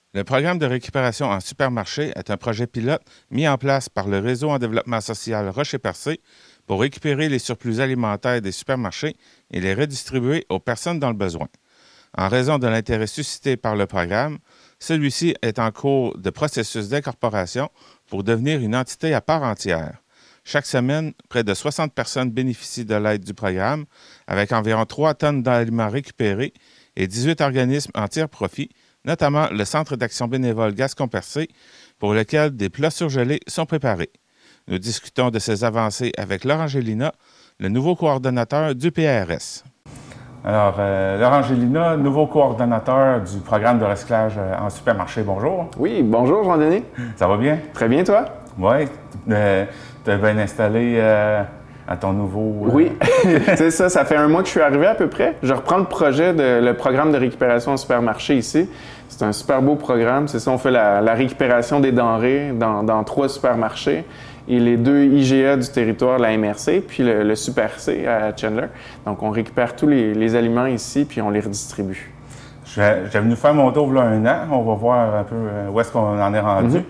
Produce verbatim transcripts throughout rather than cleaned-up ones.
Le programme de récupération en supermarché est un projet pilote mis en place par le Réseau en développement social Rocher-Percé pour récupérer les surplus alimentaires des supermarchés et les redistribuer aux personnes dans le besoin. En raison de l'intérêt suscité par le programme, celui-ci est en cours de processus d'incorporation pour devenir une entité à part entière. Chaque semaine, près de soixante personnes bénéficient de l'aide du programme, avec environ trois tonnes d'aliments récupérés et dix-huit organismes en tirent profit, notamment le Centre d'action bénévole Gascon-Percé, pour lequel des plats surgelés sont préparés. Nous discutons de ces avancées avec Laurent Gélina, le nouveau coordonnateur du P R S. Alors, euh, Laurent Gélina, nouveau coordonnateur du programme de recyclage en supermarché. Bonjour. Oui, bonjour Jean-Denis. Ça va bien? Très bien, toi? Oui. Euh, tu es bien installé euh, à ton nouveau... Euh... Oui, c'est ça. Ça fait un mois que je suis arrivé à peu près. Je reprends le projet, de, le programme de récupération en supermarché ici. C'est un super beau programme. C'est ça, on fait la, la récupération des denrées dans, dans trois supermarchés. Et les deux I G A du territoire, la M R C, puis le, le Super C à Chandler. Donc, on récupère tous les, les aliments ici, puis on les redistribue. J'ai venu faire mon tour il y a un an. On va voir un peu où est-ce qu'on en est rendu. Mm-hmm.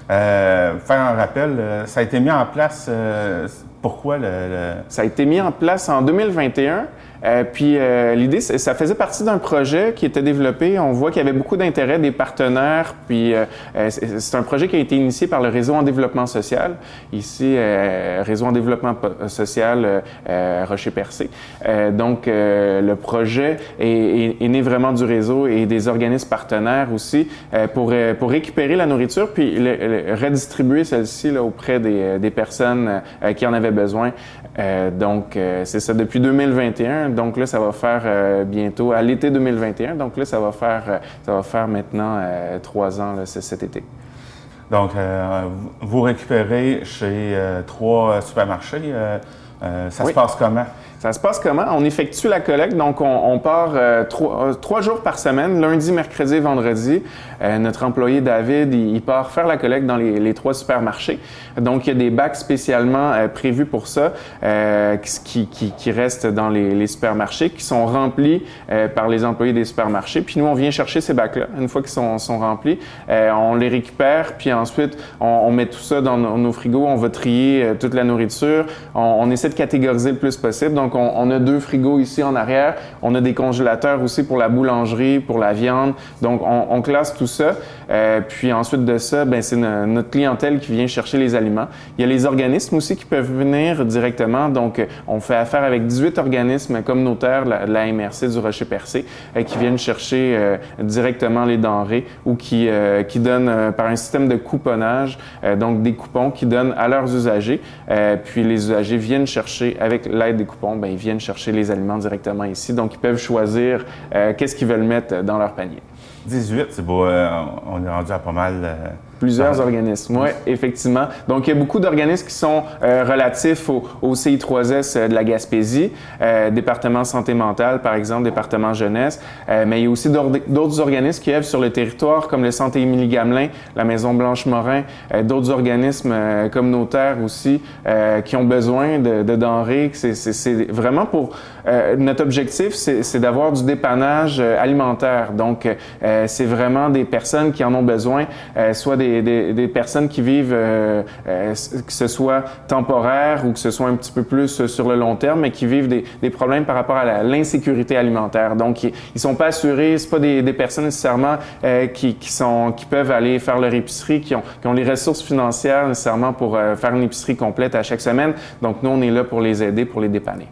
Euh, faire un rappel, ça a été mis en place, euh, pourquoi le, le... Ça a été mis en place en deux mille vingt et un. Euh, puis euh, l'idée, ça faisait partie d'un projet qui était développé. On voit qu'il y avait beaucoup d'intérêt des partenaires. Puis euh, c'est un projet qui a été initié par le Réseau en développement social. Ici, euh, Réseau en développement social euh, Rocher-Percé. Euh, donc, euh, le projet est, est, est né vraiment du réseau et des organismes partenaires aussi euh, pour, pour récupérer la nourriture puis le, le, redistribuer celle-ci là, auprès des, des personnes euh, qui en avaient besoin. Euh, donc, euh, c'est ça depuis deux mille vingt et un. Donc là, ça va faire euh, bientôt, à l'été deux mille vingt et un. Donc là, ça va faire, euh, ça va faire maintenant euh, trois ans là, cet été. Donc, euh, vous récupérez chez euh, trois supermarchés. Euh, euh, ça oui. se passe comment? Ça se passe comment? On effectue la collecte, donc on, on part euh, trois, euh, trois jours par semaine, lundi, mercredi, vendredi. Euh, notre employé David, il, il part faire la collecte dans les, les trois supermarchés. Donc, il y a des bacs spécialement euh, prévus pour ça, euh, qui, qui, qui restent dans les, les supermarchés, qui sont remplis euh, par les employés des supermarchés. Puis nous, on vient chercher ces bacs-là. Une fois qu'ils sont, sont remplis, euh, on les récupère, puis ensuite, on, on met tout ça dans nos, nos frigos, on va trier euh, toute la nourriture. On, on essaie de catégoriser le plus possible. Donc, on, on a deux frigos ici en arrière. On a des congélateurs aussi pour la boulangerie, pour la viande. Donc, on, on classe tout ça. Euh, puis ensuite de ça, ben c'est no- notre clientèle qui vient chercher les aliments. Il y a les organismes aussi qui peuvent venir directement. Donc, on fait affaire avec dix-huit organismes communautaires de la, la M R C du Rocher-Percé euh, qui viennent chercher euh, directement les denrées ou qui, euh, qui donnent euh, par un système de couponnage, euh, donc des coupons qui donnent à leurs usagers. Euh, puis les usagers viennent chercher, avec l'aide des coupons, ben, ils viennent chercher les aliments directement ici. Donc, ils peuvent choisir euh, qu'est-ce qu'ils veulent mettre dans leur panier. dix-huit, c'est beau, euh, on est rendu à pas mal... Euh, Plusieurs organismes, oui, effectivement. Donc, il y a beaucoup d'organismes qui sont euh, relatifs au, au C I trois S euh, de la Gaspésie, euh, département santé mentale, par exemple, département jeunesse, euh, mais il y a aussi d'autres organismes qui œuvrent sur le territoire, comme le Centre Émilie-Gamelin, la Maison Blanche-Morin, euh, d'autres organismes euh, communautaires aussi, euh, qui ont besoin de, de denrées. C'est, c'est, c'est vraiment pour... Euh, notre objectif, c'est, c'est d'avoir du dépannage euh, alimentaire. Donc, euh, c'est vraiment des personnes qui en ont besoin, euh, soit des Des, des, des personnes qui vivent, euh, euh, que ce soit temporaire ou que ce soit un petit peu plus sur le long terme, mais qui vivent des, des problèmes par rapport à la, l'insécurité alimentaire. Donc, ils, ils sont pas assurés, c'est pas des, des personnes nécessairement euh, qui, qui sont, qui peuvent aller faire leur épicerie, qui ont, qui ont les ressources financières nécessairement pour euh, faire une épicerie complète à chaque semaine. Donc, nous, on est là pour les aider, pour les dépanner.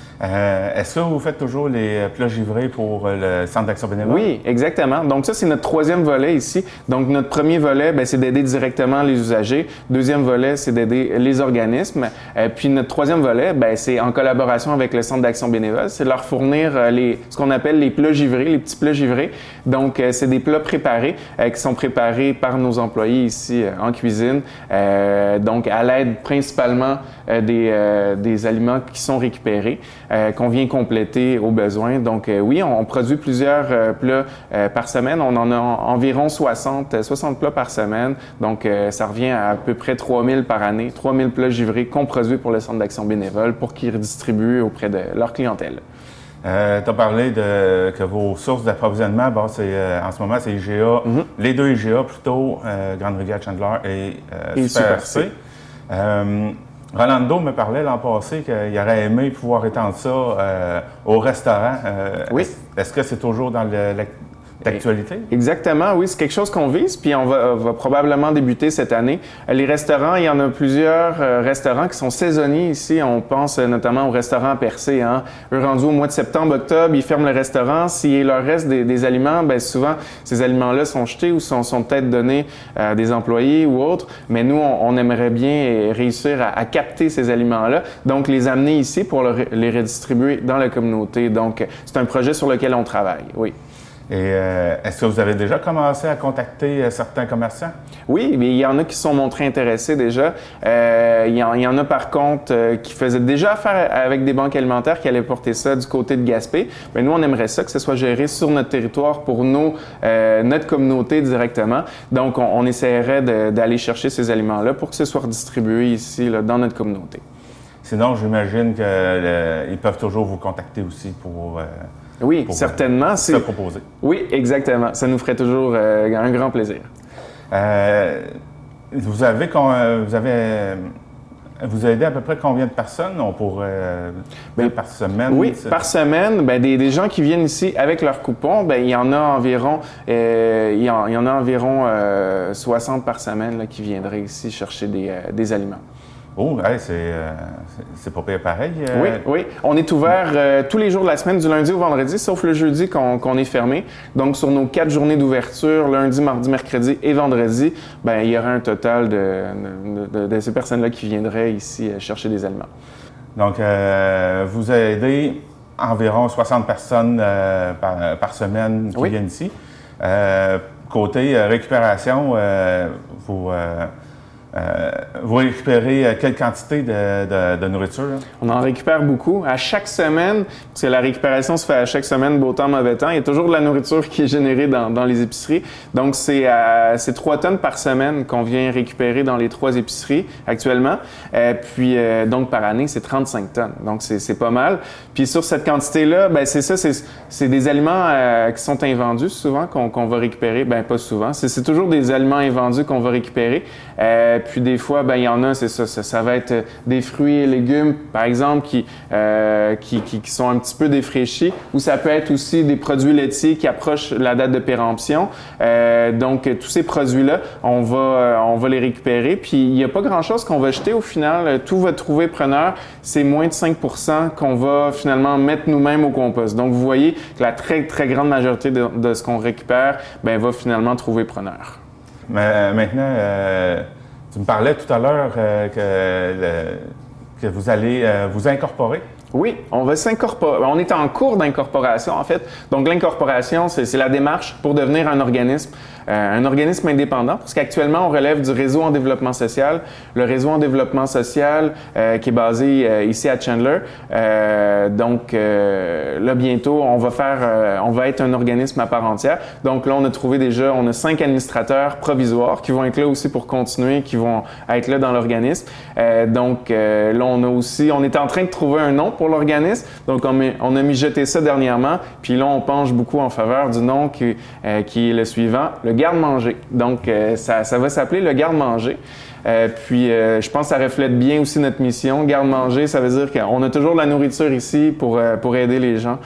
Euh, est-ce que vous faites toujours les plats givrés pour le Centre d'action bénévole? Oui, exactement. Donc ça, c'est notre troisième volet ici. Donc notre premier volet, bien, c'est d'aider directement les usagers. Deuxième volet, c'est d'aider les organismes. Euh, puis notre troisième volet, bien, c'est en collaboration avec le Centre d'action bénévole, c'est de leur fournir euh, les, ce qu'on appelle les plats givrés, les petits plats givrés. Donc euh, c'est des plats préparés euh, qui sont préparés par nos employés ici euh, en cuisine. Euh, donc à l'aide principalement euh, des, euh, des aliments qui sont récupérés. Euh, qu'on vient compléter aux besoins. Donc euh, oui, on, on produit plusieurs euh, plats euh, par semaine. On en a en, environ soixante, soixante plats par semaine. Donc euh, ça revient à à peu près trois mille par année, trois mille plats givrés qu'on produit pour le Centre d'action bénévole pour qu'ils redistribuent auprès de leur clientèle. Euh, tu as parlé de que vos sources d'approvisionnement, bon, c'est, euh, en ce moment, c'est I G A, mm-hmm. les deux I G A plutôt, euh, Grande Rivière Chandler et, euh, et Super C. Euh, Rolando me parlait l'an passé qu'il aurait aimé pouvoir étendre ça euh, au restaurant. Euh, oui. Est-ce, est-ce que c'est toujours dans le, le d'actualité? Exactement, oui, c'est quelque chose qu'on vise, puis on va, va probablement débuter cette année. Les restaurants, il y en a plusieurs euh, restaurants qui sont saisonniers ici. On pense euh, notamment au restaurant Percé. Hein. Eux, rendus au mois de septembre, octobre, ils ferment le restaurant. S'il leur reste des, des aliments, bien souvent, ces aliments-là sont jetés ou sont, sont peut-être donnés à des employés ou autres. Mais nous, on, on aimerait bien réussir à, à capter ces aliments-là, donc les amener ici pour le, les redistribuer dans la communauté. Donc, c'est un projet sur lequel on travaille, oui. Et euh, est-ce que vous avez déjà commencé à contacter euh, certains commerçants? Oui, mais il y en a qui se sont montrés intéressés déjà. Euh, il, y en, il y en a par contre euh, qui faisaient déjà affaire avec des banques alimentaires qui allaient porter ça du côté de Gaspé. Mais nous, on aimerait ça, que ce soit géré sur notre territoire pour nous, euh, notre communauté directement. Donc, on, on essaierait de, d'aller chercher ces aliments-là pour que ce soit redistribué ici, là, dans notre communauté. Sinon, j'imagine qu'ils peuvent toujours vous contacter aussi pour... Euh... Oui, pour, certainement. Euh, se proposer. Oui, exactement. Ça nous ferait toujours euh, un grand plaisir. Euh, vous avez, vous avez, vous aidez à peu près combien de personnes on pourrait, euh, ben, par semaine? Oui, c'est... par semaine, ben, des, des gens qui viennent ici avec leur coupon, ben, il y en a environ, euh, il, y en, il y en a environ euh, soixante par semaine là, qui viendraient ici chercher des, euh, des aliments. Oh, hey, c'est, euh, c'est, c'est pas pire pareil. Euh... Oui, oui. On est ouvert euh, tous les jours de la semaine, du lundi au vendredi, sauf le jeudi qu'on, qu'on est fermé. Donc, sur nos quatre journées d'ouverture, lundi, mardi, mercredi et vendredi, ben, il y aura un total de, de, de, de ces personnes-là qui viendraient ici euh, chercher des aliments. Donc, euh, vous aidez environ soixante personnes euh, par, par semaine qui oui. viennent ici. Euh, côté euh, récupération, euh, vous... Euh, Euh, vous récupérez euh, quelle quantité de, de, de nourriture? Là? On en récupère beaucoup. À chaque semaine, parce que la récupération se fait à chaque semaine, beau temps, mauvais temps, il y a toujours de la nourriture qui est générée dans, dans les épiceries. Donc, c'est, euh, c'est trois tonnes par semaine qu'on vient récupérer dans les trois épiceries actuellement. Euh, puis, euh, donc, par année, c'est trente-cinq tonnes. Donc, c'est, c'est pas mal. Puis, sur cette quantité-là, ben c'est ça, c'est, c'est des aliments euh, qui sont invendus souvent qu'on, qu'on va récupérer. Ben pas souvent. C'est, c'est toujours des aliments invendus qu'on va récupérer. Euh, Puis des fois, ben il y en a, c'est ça, ça, ça va être des fruits et légumes, par exemple, qui, euh, qui, qui, qui sont un petit peu défraîchis, ou ça peut être aussi des produits laitiers qui approchent la date de péremption. Euh, donc, tous ces produits-là, on va, euh, on va les récupérer. Puis, il n'y a pas grand-chose qu'on va jeter au final. Tout va trouver preneur. C'est moins de cinq pour cent qu'on va finalement mettre nous-mêmes au compost. Donc, vous voyez que la très, très grande majorité de, de ce qu'on récupère, ben va finalement trouver preneur. Mais maintenant, euh, tu me parlais tout à l'heure euh, que, le, que vous allez euh, vous incorporer. Oui, on va s'incorporer. On est en cours d'incorporation, en fait. Donc, l'incorporation, c'est, c'est la démarche pour devenir un organisme, euh, un organisme indépendant, parce qu'actuellement, on relève du réseau en développement social. Le réseau en développement social euh, qui est basé euh, ici à Chandler. Euh, donc, euh, là, bientôt, on va faire, euh, on va être un organisme à part entière. Donc, là, on a trouvé déjà, on a cinq administrateurs provisoires qui vont être là aussi pour continuer, qui vont être là dans l'organisme. Euh, donc, euh, là, on a aussi, on est en train de trouver un nom pour l'organisme. Donc, on, met, on a mijoté ça dernièrement. Puis là, on penche beaucoup en faveur du nom qui, euh, qui est le suivant, le garde-manger. Donc, euh, ça, ça va s'appeler le garde-manger. Euh, puis, euh, je pense que ça reflète bien aussi notre mission. Garde-manger, ça veut dire qu'on a toujours de la nourriture ici pour, euh, pour aider les gens.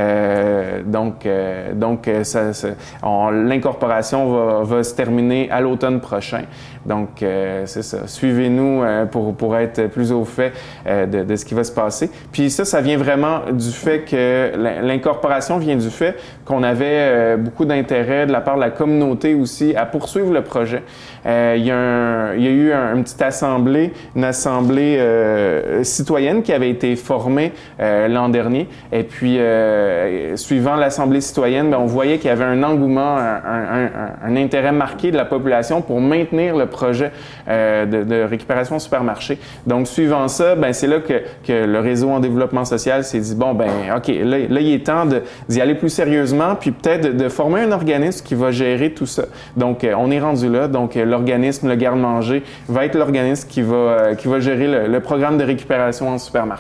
Euh, donc, euh, donc ça, ça, on, l'incorporation va, va se terminer à l'automne prochain. Donc, euh, c'est ça. Suivez-nous euh, pour, pour être plus au fait euh, de, de ce qui va se passer. Puis ça, ça vient vraiment du fait que l'incorporation vient du fait qu'on avait euh, beaucoup d'intérêt de la part de la communauté aussi à poursuivre le projet. Euh, il y a un, il y a eu un, une petite assemblée, une assemblée euh, citoyenne qui avait été formée euh, l'an dernier. Et puis, euh, suivant l'assemblée citoyenne, bien, on voyait qu'il y avait un engouement, un, un, un, un intérêt marqué de la population pour maintenir le projet euh, de, de récupération supermarché. Donc, suivant ça, bien, c'est là que, que le réseau en développement social s'est dit, bon, ben, OK, là, là il est temps de, d'y aller plus sérieusement, puis peut-être de, de former un organisme qui va gérer tout ça. Donc, euh, on est rendu là. Donc, l'organisme, le garde-manger, va être l'organisme qui va, euh, qui va gérer le, le programme de récupération en supermarché.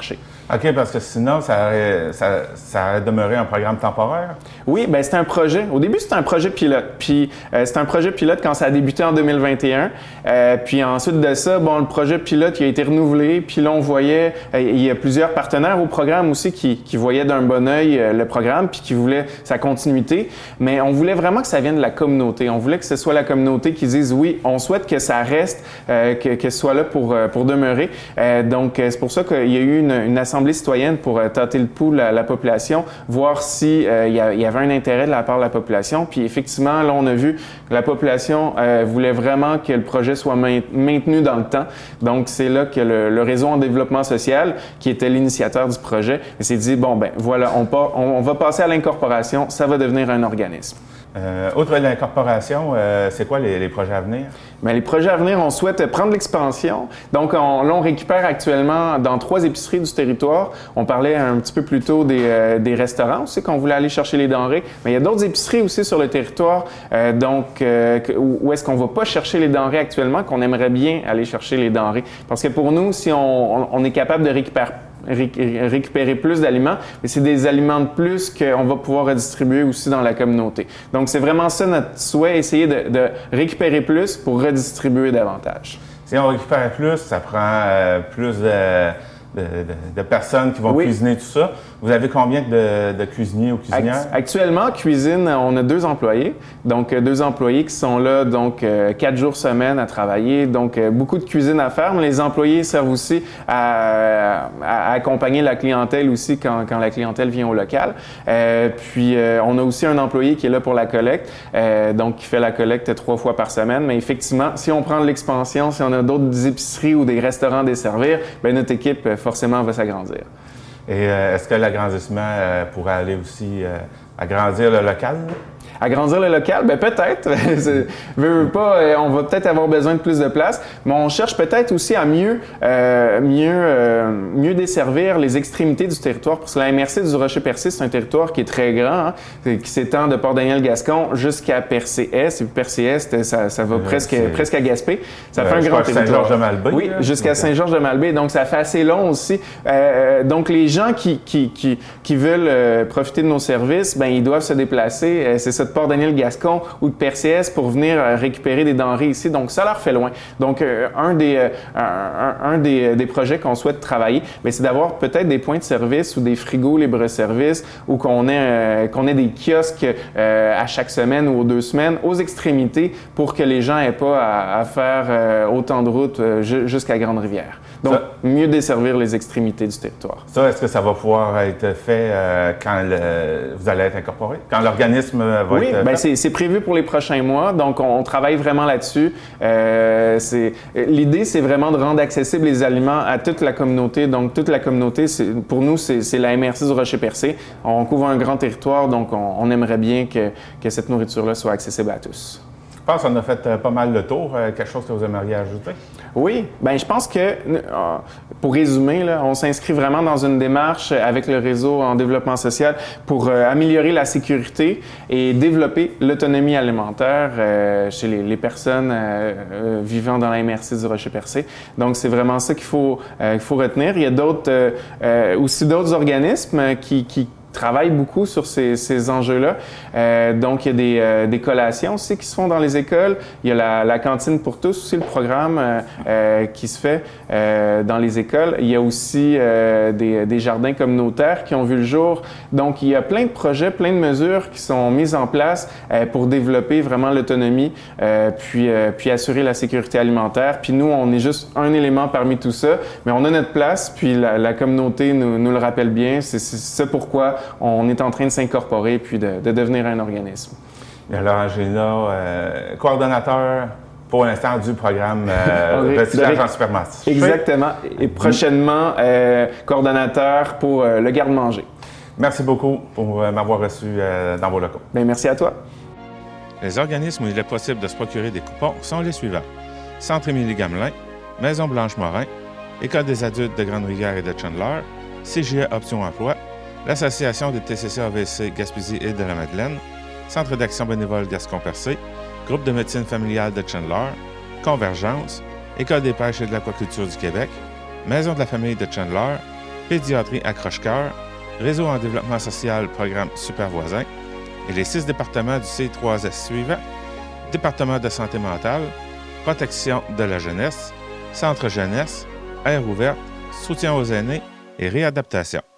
OK, parce que sinon, ça aurait, ça, ça aurait demeuré un programme temporaire? Oui, bien, c'était un projet. Au début, c'était un projet pilote. Puis, euh, c'était un projet pilote quand ça a débuté en deux mille vingt et un. Euh, puis ensuite de ça, bon, le projet pilote, il a été renouvelé. Puis là, on voyait, euh, il y a plusieurs partenaires au programme aussi qui, qui voyaient d'un bon œil euh, le programme puis qui voulaient sa continuité. Mais on voulait vraiment que ça vienne de la communauté. On voulait que ce soit la communauté qui dise oui, on souhaite que ça reste, euh, que, que ce soit là pour, euh, pour demeurer. Euh, donc, c'est pour ça qu'il y a eu une, une assemblée citoyenne pour euh, tâter le pouls à la, la population, voir si euh, il y, a, il y avait un intérêt de la part de la population. Puis effectivement, là, on a vu que la population euh, voulait vraiment que le projet soit main, maintenu dans le temps. Donc, c'est là que le, le réseau en développement social, qui était l'initiateur du projet, s'est dit, bon, ben voilà, on, part, on, on va passer à l'incorporation, ça va devenir un organisme. Euh, outre l'incorporation, euh, c'est quoi les, les projets à venir? Bien, les projets à venir, on souhaite prendre l'expansion. Donc, on, là, on récupère actuellement dans trois épiceries du territoire. On parlait un petit peu plus tôt des, euh, des restaurants aussi, qu'on voulait aller chercher les denrées. Mais il y a d'autres épiceries aussi sur le territoire, euh, donc euh, où est-ce qu'on ne va pas chercher les denrées actuellement, qu'on aimerait bien aller chercher les denrées. Parce que pour nous, si on, on, on est capable de récupérer récupérer plus d'aliments, mais c'est des aliments de plus qu'on va pouvoir redistribuer aussi dans la communauté. Donc, c'est vraiment ça notre souhait, essayer de, de récupérer plus pour redistribuer davantage. Si on récupère plus, ça prend euh, plus de, de, de, de personnes qui vont oui. cuisiner tout ça. Vous avez combien de, de cuisiniers ou cuisinières? Actuellement, cuisine, on a deux employés. Donc, deux employés qui sont là, donc, euh, quatre jours semaine à travailler. Donc, euh, beaucoup de cuisine à faire. Mais les employés servent aussi à, à, à accompagner la clientèle aussi quand, quand la clientèle vient au local. Euh, puis, euh, on a aussi un employé qui est là pour la collecte. Euh, donc, qui fait la collecte trois fois par semaine. Mais effectivement, si on prend de l'expansion, si on a d'autres épiceries ou des restaurants à desservir, bien, notre équipe, forcément, va s'agrandir. Et euh, est-ce que l'agrandissement euh, pourrait aller aussi euh, agrandir le local? Agrandir le local? Bien, peut-être. veux, veux pas, on va peut-être avoir besoin de plus de place, mais on cherche peut-être aussi à mieux, euh, mieux, euh, mieux desservir les extrémités du territoire. Parce que la M R C du Rocher-Percé, c'est un territoire qui est très grand, hein, qui s'étend de Port-Daniel-Gascon jusqu'à Percé-Est. Et puis Percé-Est, ça, ça va euh, presque, presque à Gaspé. Ça euh, fait un grand territoire. Saint-Georges-de-Malbaie. Oui, jusqu'à Saint-Georges-de-Malbaie. Donc, ça fait assez long aussi. Euh, donc, les gens qui, qui, qui, qui veulent euh, profiter de nos services, ben ils doivent se déplacer. Euh, c'est ça, de Port-Daniel-Gascon ou de Percé-Est pour venir euh, récupérer des denrées ici. Donc, ça leur fait loin. Donc, euh, un, des, euh, un, un des, des projets qu'on souhaite travailler, bien, c'est d'avoir peut-être des points de service ou des frigos libre-service ou qu'on ait, euh, qu'on ait des kiosques euh, à chaque semaine ou aux deux semaines aux extrémités pour que les gens n'aient pas à, à faire euh, autant de routes euh, jusqu'à Grande-Rivière. Donc, ça, mieux desservir les extrémités du territoire. Ça, est-ce que ça va pouvoir être fait euh, quand le, vous allez être incorporé? Quand l'organisme va oui, être bien, fait? C'est, c'est prévu pour les prochains mois. Donc, on, on travaille vraiment là-dessus. Euh, c'est, l'idée, c'est vraiment de rendre accessibles les aliments à toute la communauté. Donc, toute la communauté, c'est, pour nous, c'est, c'est la M R C du Rocher-Percé. On couvre un grand territoire, donc on, on aimerait bien que, que cette nourriture-là soit accessible à tous. Je pense qu'on a fait pas mal le tour. Quelque chose que vous aimeriez ajouter? Oui, bien, je pense que, pour résumer, là, on s'inscrit vraiment dans une démarche avec le réseau en développement social pour euh, améliorer la sécurité et développer l'autonomie alimentaire euh, chez les, les personnes euh, euh, vivant dans la M R C du Rocher-Percé. Donc, c'est vraiment ça qu'il faut, euh, qu'il faut retenir. Il y a d'autres, euh, euh, aussi d'autres organismes qui, qui travaille beaucoup sur ces, ces enjeux-là. Euh, donc, il y a des, euh, des collations aussi qui se font dans les écoles. Il y a la, la cantine pour tous aussi, le programme euh, euh, qui se fait euh, dans les écoles. Il y a aussi euh, des, des jardins communautaires qui ont vu le jour. Donc, il y a plein de projets, plein de mesures qui sont mises en place euh, pour développer vraiment l'autonomie, euh, puis, euh, puis assurer la sécurité alimentaire. Puis nous, on est juste un élément parmi tout ça, mais on a notre place, puis la, la communauté nous, nous le rappelle bien. C'est, c'est, c'est pourquoi on est en train de s'incorporer puis de, de devenir un organisme. Et alors, Angela, euh, coordonnateur pour l'instant du programme euh, recyclage en supermarché. Exactement. Et prochainement, euh, coordonnateur pour euh, le garde-manger. Merci beaucoup pour euh, m'avoir reçu euh, dans vos locaux. Bien, merci à toi. Les organismes où il est possible de se procurer des coupons sont les suivants. Centre Émilie-Gamelin, Maison Blanche-Morin, École des adultes de Grande-Rivière et de Chandler, C G A Option Emploi, l'Association des T C C A V C Gaspésie et de la Madeleine, Centre d'action bénévole Gascon-Percé, Groupe de médecine familiale de Chandler, Convergence, École des pêches et de l'aquaculture du Québec, Maison de la famille de Chandler, pédiatrie accroche-cœur, réseau en développement social, programme Super Voisins, et les six départements du C trois S suivants: département de santé mentale, protection de la jeunesse, centre jeunesse, aire ouverte, soutien aux aînés et réadaptation.